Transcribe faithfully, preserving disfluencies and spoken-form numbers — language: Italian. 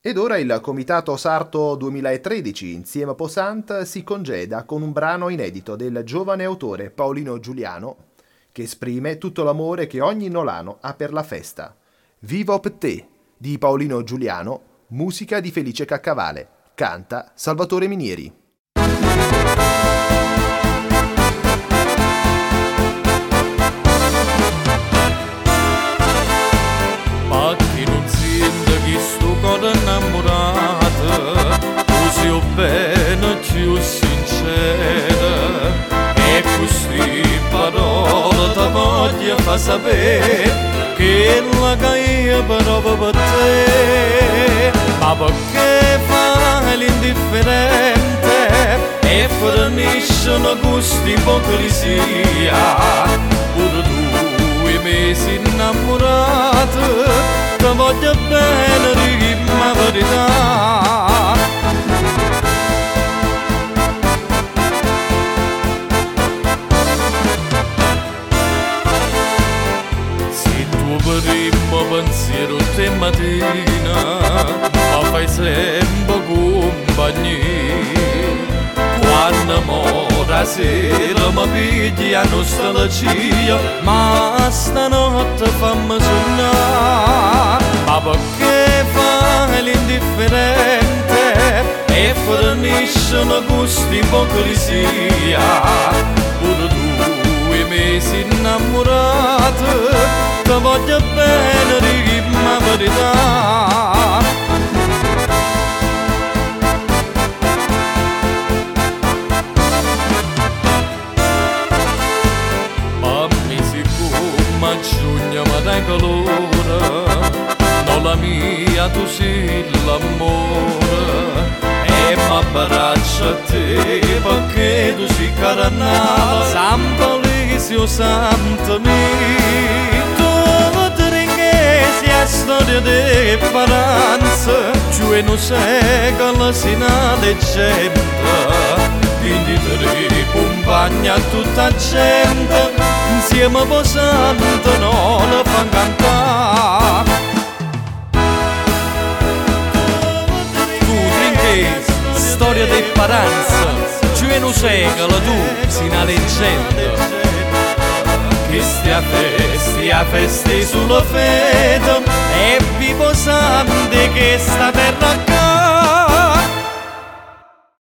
Ed ora il Comitato Sarto duemilatredici, insieme a Posant, si congeda con un brano inedito del giovane autore Paolino Giuliano, che esprime tutto l'amore che ogni nolano ha per la festa. Vivo per te, di Paolino Giuliano, musica di Felice Caccavale, canta Salvatore Minieri. Ma chi non sente chi sto cuore innamorato, così o bene più sincera, e queste parole ti voglio far sapere che la che però per te, ma perché fai l'indifferente e forniscono questa ipocrisia, pure tu i mesi innamorato ti voglio bene di ma verità. Primo pensiero te mattina ma fai sempre compagnia, quando mora sera mi pigli a nostalgia, ma stanotte fammi sonnare. Ma perché fai l'indifferente e forniscono questa ipocrisia, pure tu i mesi innamorato ti voglio bene di ma verità. Ma mi si come a giugno ma dai calore, non la mia tu sei l'amore, e m'abbraccia a te perché tu sei carnale, San Polizio Santo mio. Storia di paranza, cioè non secolo sino leggenda, quindi tre compagni a tutta gente, insieme a Posant non la fanno cantare. Tu trinchesi, storia di paranza, cioè non secolo tu sino leggenda, che stia festi a festi sulla fede e vivo santi che sta terra qua.